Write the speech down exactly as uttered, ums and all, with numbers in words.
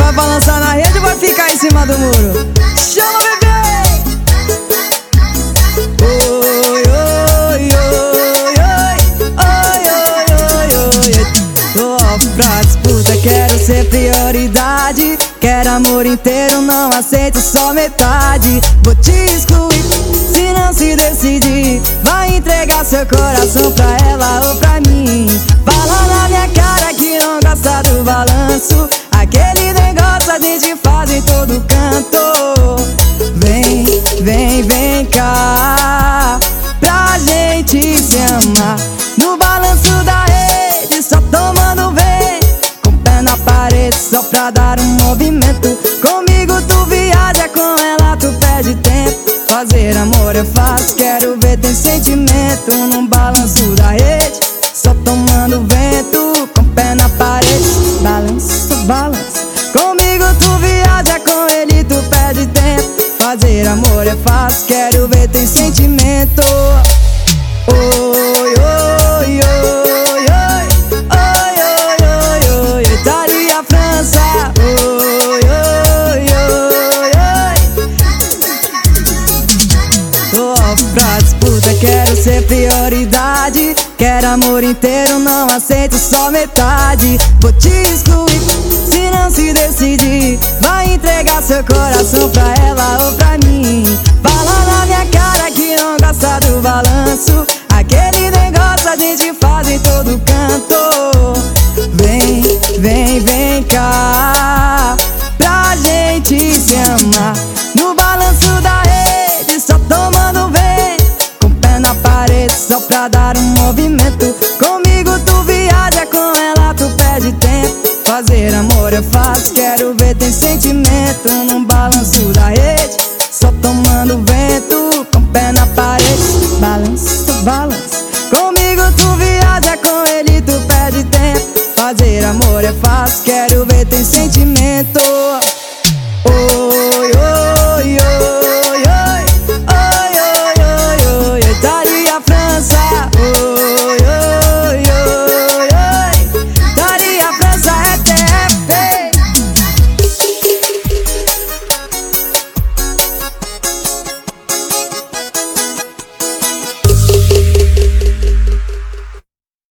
vai balançar na rede ou vai ficar em cima do muro? Chama, bebê! Oi, oi, oi, oi, oi, oi, oi, oi. Tô off pra disputa, quero ser prioridade. Quero amor inteiro, não aceito só metade. Vou te excluir se não se decidir. Vai entregar seu coração pra ela ou pra mim. Fala na minha cara que não gosta do balanço. Aquele negócio a gente faz em todo canto. Vem, vem, vem cá pra gente se amar. No balanço da rede, só tomando vem, com o pé na parede só pra dar um movimento. Comigo tu viaja, com ela tu perde tempo. Fazer amor é fácil, quero ver tem sentimento. No balanço da rede, só tomando vento, com o pé na parede. Balança, balança. Comigo tu viaja, com ele tu perde tempo. Fazer amor é fácil, quero ver tem sentimento. Oi, oi, oi, oi, oi, oi, oi, oi, Italia, França. Oi, oi, oi, oi. Tô off pra disputa, quero ser prioridade. Quero amor inteiro, não aceito só metade. Vou te excluir se não se decidir. Vai entregar seu coração pra ela ou pra mim. Fala na minha cara que não gosta do balanço. Aquele negócio a gente faz em todo canto. Vem, vem, vem cá pra gente se amar. No balanço da rede, só tomando vem, com o pé na parede só pra dar um movimento. Comigo tu viaja, com ela tu perde tempo. Fazer amor é fácil, quero ver tem sentimento. No balanço da rede, só tomando vento.